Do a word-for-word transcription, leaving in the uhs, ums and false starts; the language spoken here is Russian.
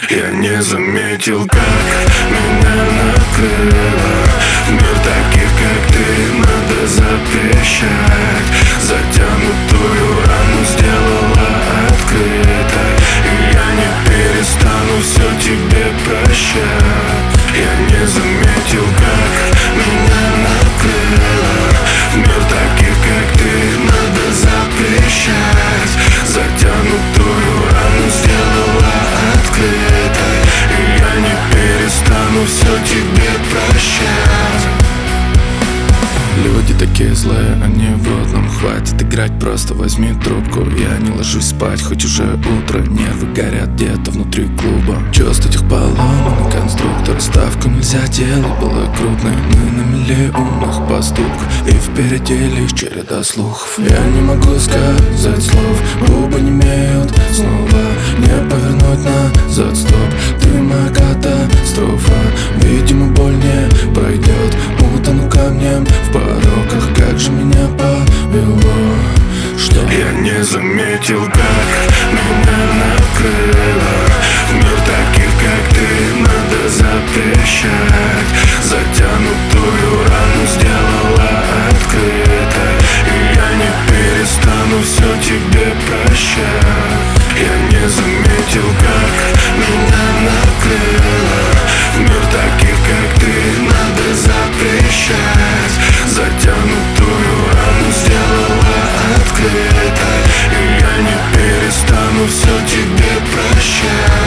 Я не заметил, как меня накрыло. Мир таких, как ты, надо запрещать. Затянутую рану сделала открытой, и я не перестану все тебе прощать. Я не заметил, как меня накрыло. Мир таких, как ты, надо запрещать. Затянутую рану сделала открытой, и я не перестану все тебе прощать. Люди такие злые, они врут, нам хватит играть, просто возьми трубку. Я не ложусь спать, хоть уже утро, нервы горят где-то внутри клуба. Чувств этих поломанный конструктор, ставку нельзя делать, было крупно. Мы на милле умных поступков, и впереди лишь череда слухов. Я не могу сказать слов, губы не имеют снова. Не повернуть назад, стоп, ты моя катастрофа. Видимо, боль не пройдет, утону камнем в пороках. Как же меня повело, что я не заметил, как меня накрыло. Мир таких, как ты, надо запрещать. Затянутую рану сделала открытой, и я не перестану все тебе прощать. Я не заметил, как меня накрыло. Мир таких, как ты, надо запрещать. Затянутую рану сделала открытой, и я не перестану все тебе прощать.